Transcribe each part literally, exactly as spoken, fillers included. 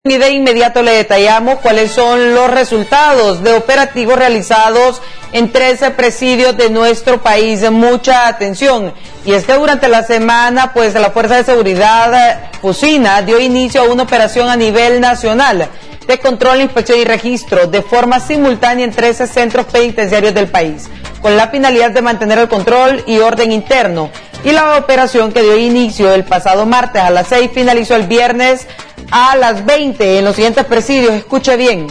Y de inmediato le detallamos cuáles son los resultados de operativos realizados en trece presidios de nuestro país. Mucha atención. Y es que durante la semana, pues la Fuerza de Seguridad Fusina dio inicio a una operación a nivel nacional de control, inspección y registro de forma simultánea en trece centros penitenciarios del país, con la finalidad de mantener el control y orden interno. Y la operación, que dio inicio el pasado martes a las seis, finalizó el viernes a las veinte en los siguientes presidios. Escuche bien: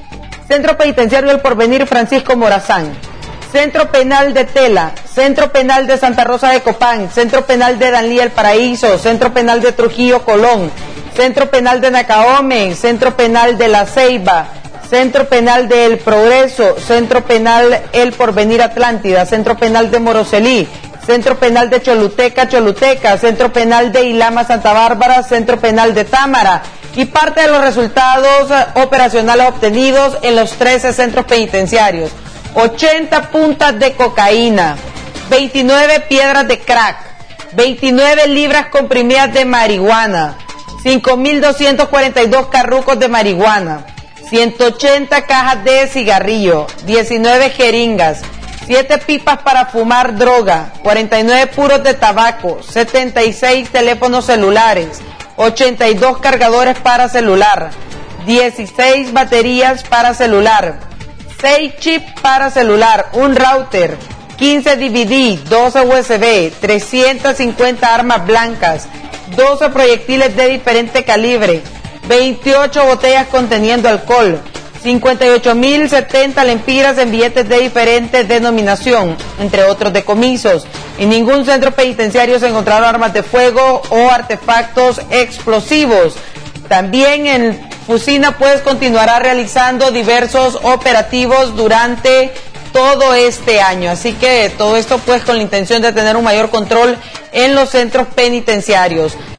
Centro Penitenciario El Porvenir Francisco Morazán, Centro Penal de Tela, Centro Penal de Santa Rosa de Copán, Centro Penal de Danlí El Paraíso, Centro Penal de Trujillo Colón, Centro Penal de Nacaome, Centro Penal de La Ceiba, Centro Penal de El Progreso, Centro Penal El Porvenir Atlántida, Centro Penal de Moroselí, Centro Penal de Choluteca, Choluteca, Centro Penal de Ilama, Santa Bárbara, Centro Penal de Támara, y parte de los resultados operacionales obtenidos en los trece centros penitenciarios: ochenta puntas de cocaína, veintinueve piedras de crack, veintinueve libras comprimidas de marihuana, cinco mil doscientos cuarenta y dos carrucos de marihuana, ciento ochenta cajas de cigarrillo, diecinueve jeringas, siete pipas para fumar droga, cuarenta y nueve puros de tabaco, setenta y seis teléfonos celulares, ochenta y dos cargadores para celular, dieciséis baterías para celular, seis chips para celular, un router, quince D V D, doce U S B, trescientas cincuenta armas blancas, doce proyectiles de diferente calibre, veintiocho botellas conteniendo alcohol, cincuenta y ocho mil setenta lempiras en billetes de diferente denominación, entre otros decomisos. En ningún centro penitenciario se encontraron armas de fuego o artefactos explosivos. También en Fusina pues continuará realizando diversos operativos durante todo este año. Así que todo esto pues con la intención de tener un mayor control en los centros penitenciarios.